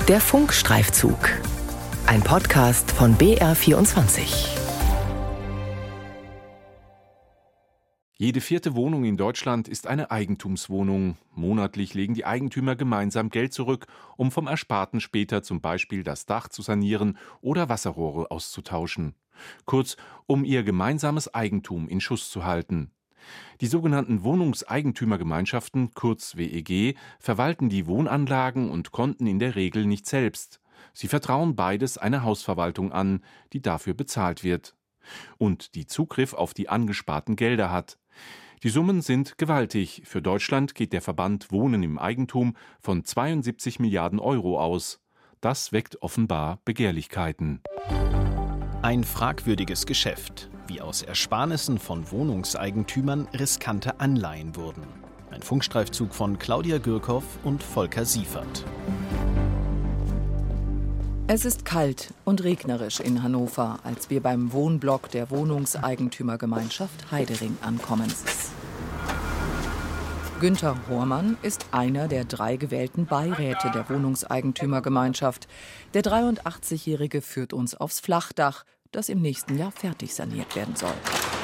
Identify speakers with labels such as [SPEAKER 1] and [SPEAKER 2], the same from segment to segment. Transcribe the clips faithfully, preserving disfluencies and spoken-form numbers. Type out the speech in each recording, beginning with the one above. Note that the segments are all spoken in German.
[SPEAKER 1] Der Funkstreifzug. Ein Podcast von B R vierundzwanzig.
[SPEAKER 2] Jede vierte Wohnung in Deutschland ist eine Eigentumswohnung. Monatlich legen die Eigentümer gemeinsam Geld zurück, um vom Ersparten später zum Beispiel das Dach zu sanieren oder Wasserrohre auszutauschen. Kurz, um ihr gemeinsames Eigentum in Schuss zu halten. Die sogenannten Wohnungseigentümergemeinschaften, kurz W E G, verwalten die Wohnanlagen und Konten in der Regel nicht selbst. Sie vertrauen beides einer Hausverwaltung an, die dafür bezahlt wird und die Zugriff auf die angesparten Gelder hat. Die Summen sind gewaltig. Für Deutschland geht der Verband Wohnen im Eigentum von zweiundsiebzig Milliarden Euro aus. Das weckt offenbar Begehrlichkeiten.
[SPEAKER 3] Ein fragwürdiges Geschäft, wie aus Ersparnissen von Wohnungseigentümern riskante Anleihen wurden. Ein Funkstreifzug von Claudia Gürkhoff und Volker Siefert.
[SPEAKER 4] Es ist kalt und regnerisch in Hannover, als wir beim Wohnblock der Wohnungseigentümergemeinschaft Heidering ankommen. Günther Hormann ist einer der drei gewählten Beiräte der Wohnungseigentümergemeinschaft. Der dreiundachtzigjährige führt uns aufs Flachdach, das im nächsten Jahr fertig saniert werden soll.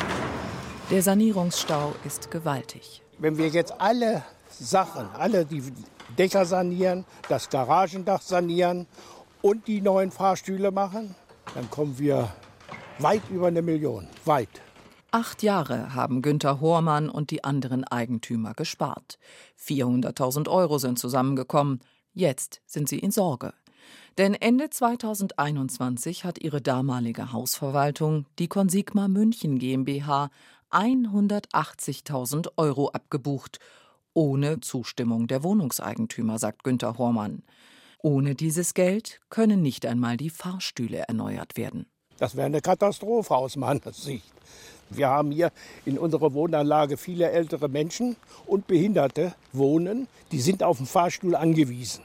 [SPEAKER 4] Der Sanierungsstau ist gewaltig.
[SPEAKER 5] Wenn wir jetzt alle Sachen, alle die Dächer sanieren, das Garagendach sanieren und die neuen Fahrstühle machen, dann kommen wir weit über eine Million, weit.
[SPEAKER 4] Acht Jahre haben Günther Hormann und die anderen Eigentümer gespart. vierhunderttausend Euro sind zusammengekommen. Jetzt sind sie in Sorge. Denn Ende zweitausendeinundzwanzig hat ihre damalige Hausverwaltung, die Consigma München GmbH, hundertachtzigtausend Euro abgebucht. Ohne Zustimmung der Wohnungseigentümer, sagt Günther Hormann. Ohne dieses Geld können nicht einmal die Fahrstühle erneuert werden.
[SPEAKER 5] Das wäre eine Katastrophe aus meiner Sicht. Wir haben hier in unserer Wohnanlage viele ältere Menschen und Behinderte wohnen, die sind auf den Fahrstuhl angewiesen.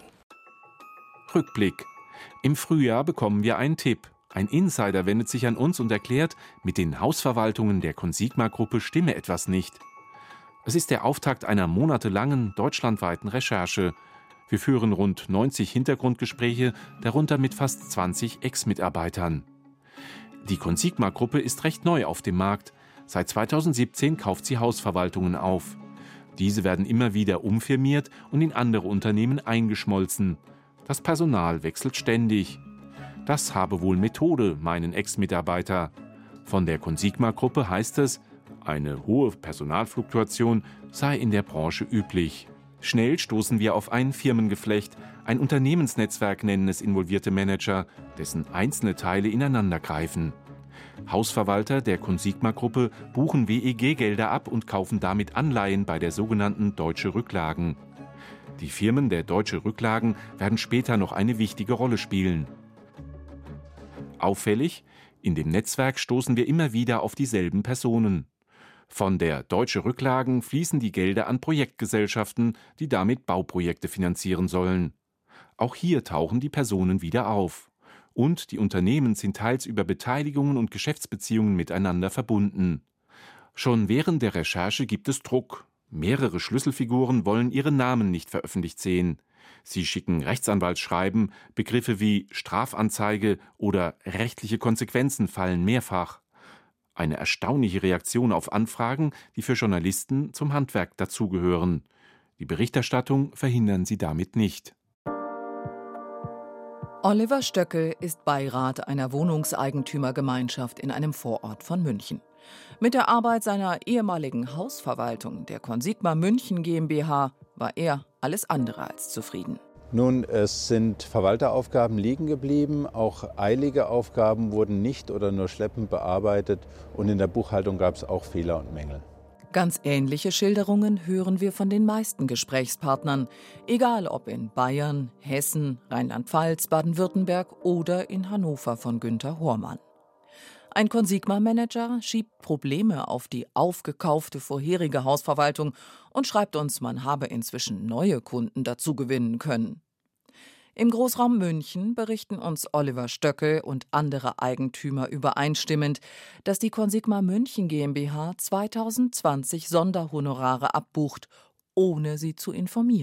[SPEAKER 2] Rückblick. Im Frühjahr bekommen wir einen Tipp. Ein Insider wendet sich an uns und erklärt, mit den Hausverwaltungen der Consigma-Gruppe stimme etwas nicht. Es ist der Auftakt einer monatelangen deutschlandweiten Recherche. Wir führen rund neunzig Hintergrundgespräche, darunter mit fast zwanzig Ex-Mitarbeitern. Die Consigma-Gruppe ist recht neu auf dem Markt. Seit zweitausendsiebzehn kauft sie Hausverwaltungen auf. Diese werden immer wieder umfirmiert und in andere Unternehmen eingeschmolzen. Das Personal wechselt ständig. Das habe wohl Methode, meinen Ex-Mitarbeiter. Von der Consigma-Gruppe heißt es, eine hohe Personalfluktuation sei in der Branche üblich. Schnell stoßen wir auf ein Firmengeflecht, ein Unternehmensnetzwerk nennen es involvierte Manager, dessen einzelne Teile ineinandergreifen. Hausverwalter der Consigma-Gruppe buchen W E G-Gelder ab und kaufen damit Anleihen bei der sogenannten Deutsche Rücklagen. Die Firmen der Deutsche Rücklagen werden später noch eine wichtige Rolle spielen. Auffällig, in dem Netzwerk stoßen wir immer wieder auf dieselben Personen. Von der Deutsche Rücklagen fließen die Gelder an Projektgesellschaften, die damit Bauprojekte finanzieren sollen. Auch hier tauchen die Personen wieder auf. Und die Unternehmen sind teils über Beteiligungen und Geschäftsbeziehungen miteinander verbunden. Schon während der Recherche gibt es Druck. Mehrere Schlüsselfiguren wollen ihre Namen nicht veröffentlicht sehen. Sie schicken Rechtsanwaltsschreiben, Begriffe wie Strafanzeige oder rechtliche Konsequenzen fallen mehrfach. Eine erstaunliche Reaktion auf Anfragen, die für Journalisten zum Handwerk dazugehören. Die Berichterstattung verhindern sie damit nicht.
[SPEAKER 4] Oliver Stöckel ist Beirat einer Wohnungseigentümergemeinschaft in einem Vorort von München. Mit der Arbeit seiner ehemaligen Hausverwaltung, der Consigma München GmbH, war er alles andere als zufrieden.
[SPEAKER 6] Nun, es sind Verwalteraufgaben liegen geblieben, auch eilige Aufgaben wurden nicht oder nur schleppend bearbeitet und in der Buchhaltung gab es auch Fehler und Mängel.
[SPEAKER 4] Ganz ähnliche Schilderungen hören wir von den meisten Gesprächspartnern, egal ob in Bayern, Hessen, Rheinland-Pfalz, Baden-Württemberg oder in Hannover von Günther Hormann. Ein Consigma-Manager schiebt Probleme auf die aufgekaufte vorherige Hausverwaltung und schreibt uns, man habe inzwischen neue Kunden dazu gewinnen können. Im Großraum München berichten uns Oliver Stöckel und andere Eigentümer übereinstimmend, dass die Consigma München GmbH zweitausendzwanzig Sonderhonorare abbucht, ohne sie zu informieren.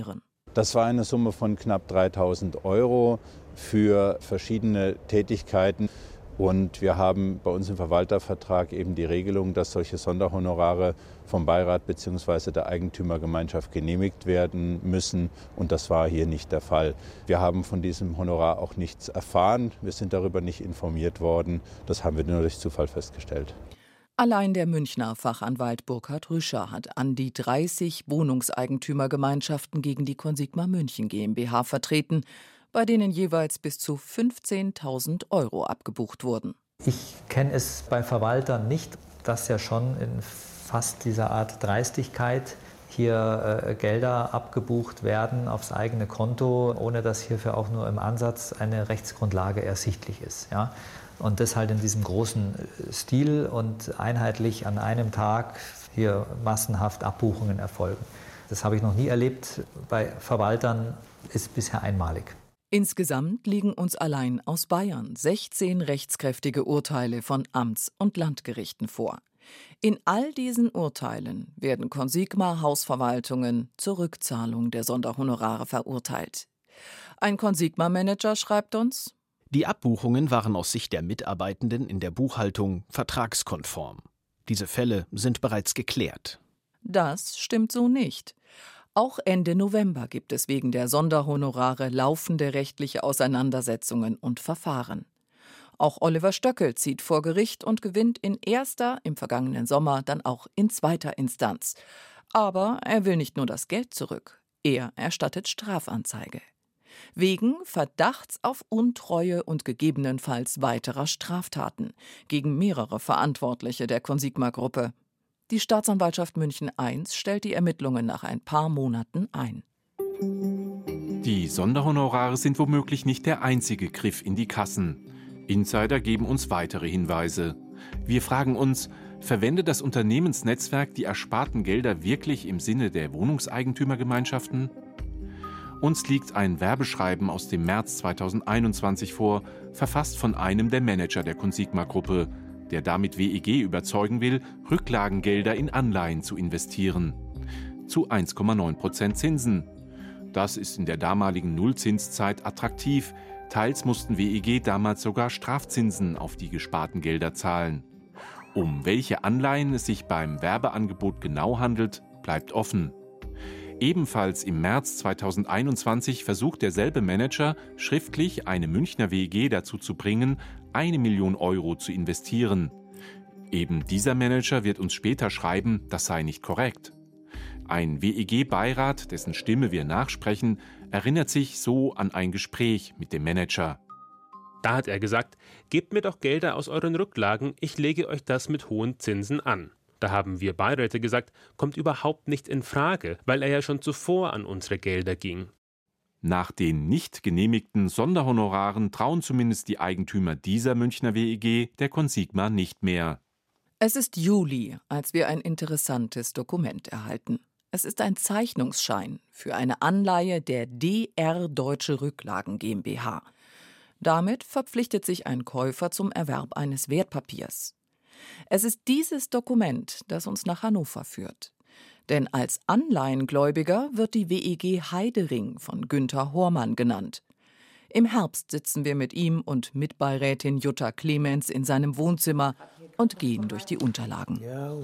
[SPEAKER 6] Das war eine Summe von knapp dreitausend Euro für verschiedene Tätigkeiten. Und wir haben bei uns im Verwaltervertrag eben die Regelung, dass solche Sonderhonorare vom Beirat bzw. der Eigentümergemeinschaft genehmigt werden müssen. Und das war hier nicht der Fall. Wir haben von diesem Honorar auch nichts erfahren. Wir sind darüber nicht informiert worden. Das haben wir nur durch Zufall festgestellt.
[SPEAKER 4] Allein der Münchner Fachanwalt Burkhard Rüscher hat an die dreißig Wohnungseigentümergemeinschaften gegen die Consigma München GmbH vertreten, bei denen jeweils bis zu fünfzehntausend Euro abgebucht wurden.
[SPEAKER 7] Ich kenne es bei Verwaltern nicht, dass ja schon in fast dieser Art Dreistigkeit hier äh, Gelder abgebucht werden aufs eigene Konto, ohne dass hierfür auch nur im Ansatz eine Rechtsgrundlage ersichtlich ist. Ja? Und das halt in diesem großen Stil und einheitlich an einem Tag hier massenhaft Abbuchungen erfolgen. Das habe ich noch nie erlebt. Bei Verwaltern ist bisher einmalig.
[SPEAKER 4] Insgesamt liegen uns allein aus Bayern sechzehn rechtskräftige Urteile von Amts- und Landgerichten vor. In all diesen Urteilen werden Consigma-Hausverwaltungen zur Rückzahlung der Sonderhonorare verurteilt. Ein Consigma-Manager schreibt uns:
[SPEAKER 3] Die Abbuchungen waren aus Sicht der Mitarbeitenden in der Buchhaltung vertragskonform. Diese Fälle sind bereits geklärt.
[SPEAKER 4] Das stimmt so nicht. Auch Ende November gibt es wegen der Sonderhonorare laufende rechtliche Auseinandersetzungen und Verfahren. Auch Oliver Stöckel zieht vor Gericht und gewinnt in erster, im vergangenen Sommer dann auch in zweiter Instanz. Aber er will nicht nur das Geld zurück, er erstattet Strafanzeige. Wegen Verdachts auf Untreue und gegebenenfalls weiterer Straftaten gegen mehrere Verantwortliche der Consigma-Gruppe. Die Staatsanwaltschaft München eins stellt die Ermittlungen nach ein paar Monaten ein.
[SPEAKER 2] Die Sonderhonorare sind womöglich nicht der einzige Griff in die Kassen. Insider geben uns weitere Hinweise. Wir fragen uns, verwendet das Unternehmensnetzwerk die ersparten Gelder wirklich im Sinne der Wohnungseigentümergemeinschaften? Uns liegt ein Werbeschreiben aus dem März zweitausendeinundzwanzig vor, verfasst von einem der Manager der Consigma-Gruppe, der damit W E G überzeugen will, Rücklagengelder in Anleihen zu investieren. Zu eins Komma neun Prozent Zinsen. Das ist in der damaligen Nullzinszeit attraktiv. Teils mussten W E G damals sogar Strafzinsen auf die gesparten Gelder zahlen. Um welche Anleihen es sich beim Werbeangebot genau handelt, bleibt offen. Ebenfalls im März zweitausendeinundzwanzig versucht derselbe Manager, schriftlich eine Münchner W E G dazu zu bringen, eine Million Euro zu investieren. Eben dieser Manager wird uns später schreiben, das sei nicht korrekt. Ein W E G-Beirat, dessen Stimme wir nachsprechen, erinnert sich so an ein Gespräch mit dem Manager.
[SPEAKER 8] Da hat er gesagt, gebt mir doch Gelder aus euren Rücklagen, ich lege euch das mit hohen Zinsen an. Da haben wir Beiräte gesagt, kommt überhaupt nicht in Frage, weil er ja schon zuvor an unsere Gelder ging.
[SPEAKER 2] Nach den nicht genehmigten Sonderhonoraren trauen zumindest die Eigentümer dieser Münchner W E G der Consigma nicht mehr.
[SPEAKER 4] Es ist Juli, als wir ein interessantes Dokument erhalten. Es ist ein Zeichnungsschein für eine Anleihe der D R Deutsche Rücklagen GmbH. Damit verpflichtet sich ein Käufer zum Erwerb eines Wertpapiers. Es ist dieses Dokument, das uns nach Hannover führt. Denn als Anleihengläubiger wird die W E G Heidering von Günther Hormann genannt. Im Herbst sitzen wir mit ihm und Mitbeirätin Jutta Clemens in seinem Wohnzimmer und gehen durch die Unterlagen.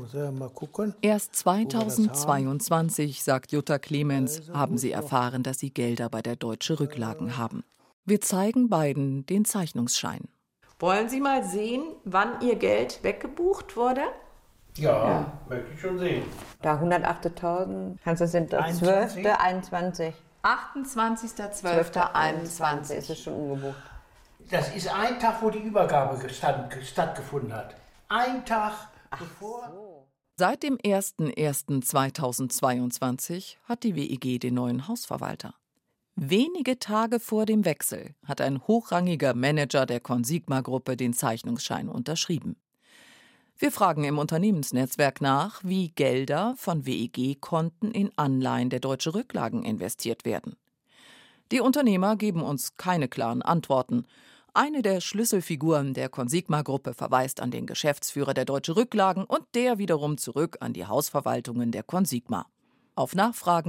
[SPEAKER 4] Erst zweitausendzweiundzwanzig, sagt Jutta Clemens, haben sie erfahren, dass sie Gelder bei der Deutsche Rücklagen haben. Wir zeigen beiden den Zeichnungsschein.
[SPEAKER 9] Wollen Sie mal sehen, wann Ihr Geld weggebucht wurde?
[SPEAKER 5] Ja, ja. Möchte ich schon sehen.
[SPEAKER 10] Da hundertachtzigtausend, kannst du sind das zwölfter einundzwanzig.
[SPEAKER 9] achtundzwanzigster zwölfter einundzwanzig
[SPEAKER 10] ist es schon umgebucht.
[SPEAKER 5] Das ist ein Tag, wo die Übergabe gestand, stattgefunden hat. Ein Tag Ach bevor... So.
[SPEAKER 4] Seit dem ersten ersten zweitausendzweiundzwanzig hat die W E G den neuen Hausverwalter. Wenige Tage vor dem Wechsel hat ein hochrangiger Manager der Consigma-Gruppe den Zeichnungsschein unterschrieben. Wir fragen im Unternehmensnetzwerk nach, wie Gelder von W E G-Konten in Anleihen der Deutsche Rücklagen investiert werden. Die Unternehmer geben uns keine klaren Antworten. Eine der Schlüsselfiguren der Consigma-Gruppe verweist an den Geschäftsführer der Deutsche Rücklagen und der wiederum zurück an die Hausverwaltungen der Consigma. Auf Nachfragen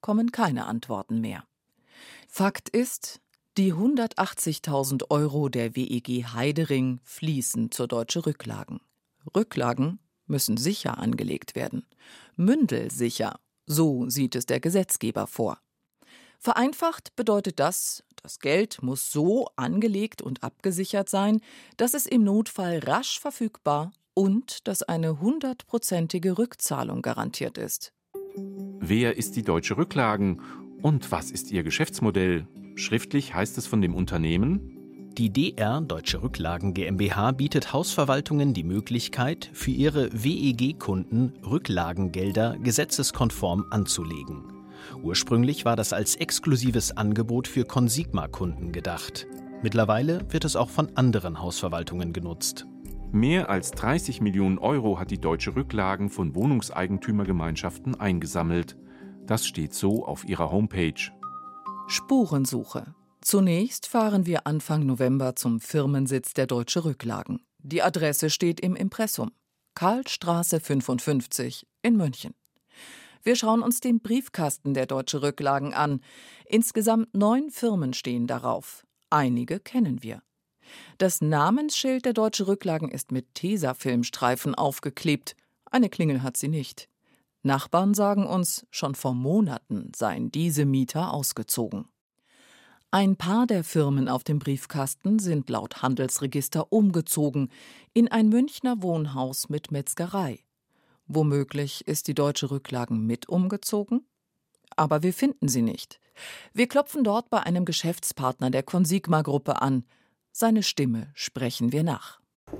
[SPEAKER 4] kommen keine Antworten mehr. Fakt ist, die hundertachtzigtausend Euro der W E G Heidering fließen zur Deutsche Rücklagen. Rücklagen müssen sicher angelegt werden. Mündelsicher, so sieht es der Gesetzgeber vor. Vereinfacht bedeutet das, das Geld muss so angelegt und abgesichert sein, dass es im Notfall rasch verfügbar und dass eine hundertprozentige Rückzahlung garantiert ist.
[SPEAKER 2] Wer ist die Deutsche Rücklagen und was ist ihr Geschäftsmodell? Schriftlich heißt es von dem Unternehmen:
[SPEAKER 3] Die D R Deutsche Rücklagen GmbH bietet Hausverwaltungen die Möglichkeit, für ihre W E G-Kunden Rücklagengelder gesetzeskonform anzulegen. Ursprünglich war das als exklusives Angebot für Consigma-Kunden gedacht. Mittlerweile wird es auch von anderen Hausverwaltungen genutzt.
[SPEAKER 2] Mehr als dreißig Millionen Euro hat die Deutsche Rücklagen von Wohnungseigentümergemeinschaften eingesammelt. Das steht so auf ihrer Homepage.
[SPEAKER 4] Spurensuche. Zunächst fahren wir Anfang November zum Firmensitz der Deutsche Rücklagen. Die Adresse steht im Impressum. Karlstraße fünfundfünfzig in München. Wir schauen uns den Briefkasten der Deutsche Rücklagen an. Insgesamt neun Firmen stehen darauf. Einige kennen wir. Das Namensschild der Deutsche Rücklagen ist mit Tesafilmstreifen aufgeklebt. Eine Klingel hat sie nicht. Nachbarn sagen uns, schon vor Monaten seien diese Mieter ausgezogen. Ein paar der Firmen auf dem Briefkasten sind laut Handelsregister umgezogen in ein Münchner Wohnhaus mit Metzgerei. Womöglich ist die Deutsche Rücklagen mit umgezogen? Aber wir finden sie nicht. Wir klopfen dort bei einem Geschäftspartner der Consigma-Gruppe an. Seine Stimme sprechen wir nach.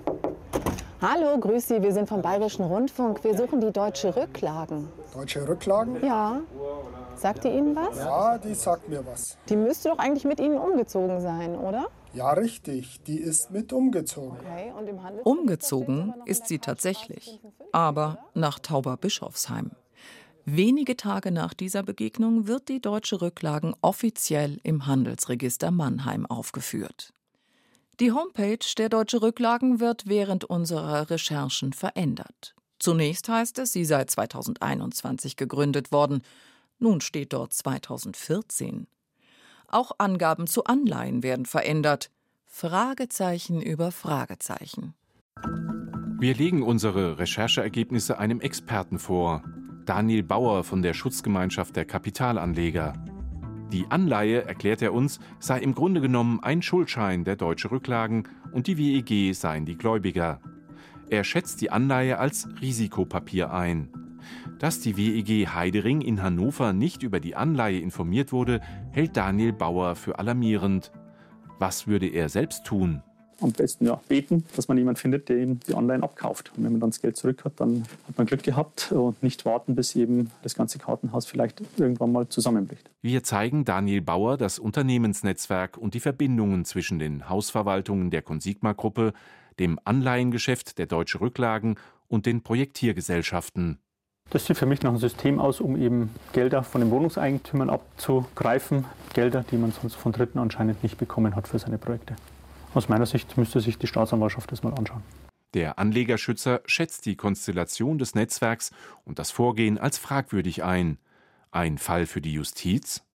[SPEAKER 11] Hallo, grüß Sie, wir sind vom Bayerischen Rundfunk. Wir suchen die Deutsche Rücklagen.
[SPEAKER 12] Deutsche Rücklagen?
[SPEAKER 11] Ja. Sagt die Ihnen was?
[SPEAKER 12] Ja, die sagt mir was.
[SPEAKER 11] Die müsste doch eigentlich mit Ihnen umgezogen sein, oder?
[SPEAKER 12] Ja, richtig. Die ist mit umgezogen.
[SPEAKER 11] Okay, und im Handels-
[SPEAKER 4] Umgezogen ist sie tatsächlich, aber nach Tauberbischofsheim. Wenige Tage nach dieser Begegnung wird die Deutsche Rücklagen offiziell im Handelsregister Mannheim aufgeführt. Die Homepage der Deutsche Rücklagen wird während unserer Recherchen verändert. Zunächst heißt es, sie sei zweitausendeinundzwanzig gegründet worden. Nun steht dort zweitausendvierzehn. Auch Angaben zu Anleihen werden verändert. Fragezeichen über Fragezeichen.
[SPEAKER 2] Wir legen unsere Rechercheergebnisse einem Experten vor. Daniel Bauer von der Schutzgemeinschaft der Kapitalanleger. Die Anleihe, erklärt er uns, sei im Grunde genommen ein Schuldschein der Deutsche Rücklagen und die W E G seien die Gläubiger. Er schätzt die Anleihe als Risikopapier ein. Dass die W E G Heidering in Hannover nicht über die Anleihe informiert wurde, hält Daniel Bauer für alarmierend. Was würde er selbst tun?
[SPEAKER 13] Am besten ja beten, dass man jemanden findet, der ihm die Anleihen abkauft. Und wenn man dann das Geld zurück hat, dann hat man Glück gehabt und nicht warten, bis eben das ganze Kartenhaus vielleicht irgendwann mal zusammenbricht.
[SPEAKER 2] Wir zeigen Daniel Bauer das Unternehmensnetzwerk und die Verbindungen zwischen den Hausverwaltungen der Consigma-Gruppe, dem Anleihengeschäft der Deutsche Rücklagen und den Projektiergesellschaften.
[SPEAKER 13] Das sieht für mich nach einem System aus, um eben Gelder von den Wohnungseigentümern abzugreifen. Gelder, die man sonst von Dritten anscheinend nicht bekommen hat für seine Projekte. Aus meiner Sicht müsste sich die Staatsanwaltschaft das mal anschauen.
[SPEAKER 2] Der Anlegerschützer schätzt die Konstellation des Netzwerks und das Vorgehen als fragwürdig ein. Ein Fall für die Justiz?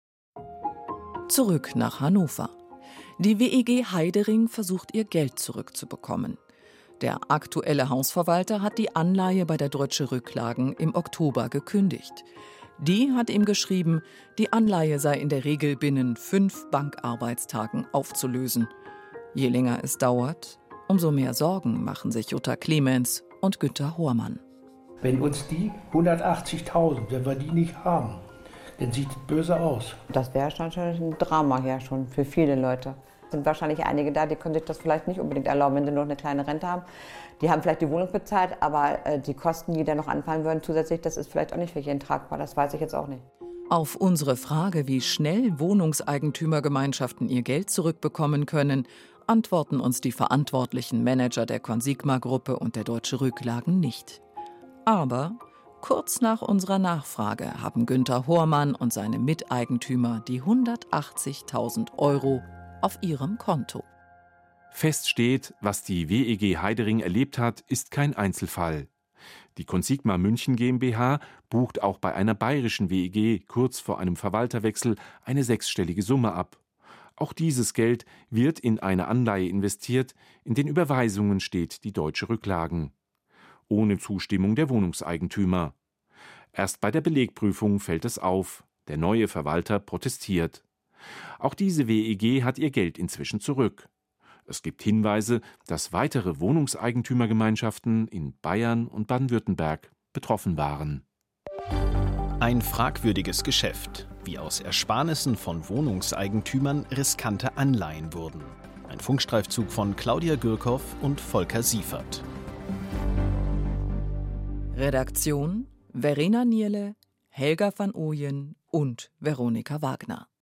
[SPEAKER 4] Zurück nach Hannover. Die W E G Heidering versucht, ihr Geld zurückzubekommen. Der aktuelle Hausverwalter hat die Anleihe bei der Deutsche Rücklagen im Oktober gekündigt. Die hat ihm geschrieben, die Anleihe sei in der Regel binnen fünf Bankarbeitstagen aufzulösen. Je länger es dauert, umso mehr Sorgen machen sich Jutta Clemens und Günter Hormann.
[SPEAKER 5] Wenn uns die hundertachtzigtausend, wenn wir die nicht haben, dann sieht es böse aus.
[SPEAKER 10] Das wäre schon ein Drama ja schon für viele Leute. Es sind wahrscheinlich einige da, die können sich das vielleicht nicht unbedingt erlauben, wenn sie nur eine kleine Rente haben. Die haben vielleicht die Wohnung bezahlt, aber äh, die Kosten, die da noch anfallen würden zusätzlich, das ist vielleicht auch nicht für jeden tragbar. Das weiß ich jetzt auch nicht.
[SPEAKER 4] Auf unsere Frage, wie schnell Wohnungseigentümergemeinschaften ihr Geld zurückbekommen können, antworten uns die verantwortlichen Manager der Consigma-Gruppe und der Deutsche Rücklagen nicht. Aber kurz nach unserer Nachfrage haben Günter Hormann und seine Miteigentümer die hundertachtzigtausend Euro auf ihrem Konto.
[SPEAKER 2] Fest steht, was die W E G Heidering erlebt hat, ist kein Einzelfall. Die Consigma München GmbH bucht auch bei einer bayerischen W E G kurz vor einem Verwalterwechsel eine sechsstellige Summe ab. Auch dieses Geld wird in eine Anleihe investiert, in den Überweisungen steht die Deutsche Rücklagen. Ohne Zustimmung der Wohnungseigentümer. Erst bei der Belegprüfung fällt es auf, der neue Verwalter protestiert. Auch diese W E G hat ihr Geld inzwischen zurück. Es gibt Hinweise, dass weitere Wohnungseigentümergemeinschaften in Bayern und Baden-Württemberg betroffen waren.
[SPEAKER 3] Ein fragwürdiges Geschäft, wie aus Ersparnissen von Wohnungseigentümern riskante Anleihen wurden. Ein Funkstreifzug von Claudia Gürkhoff und Volker Siefert.
[SPEAKER 4] Redaktion: Verena Nierle, Helga van Ooyen und Veronika Wagner.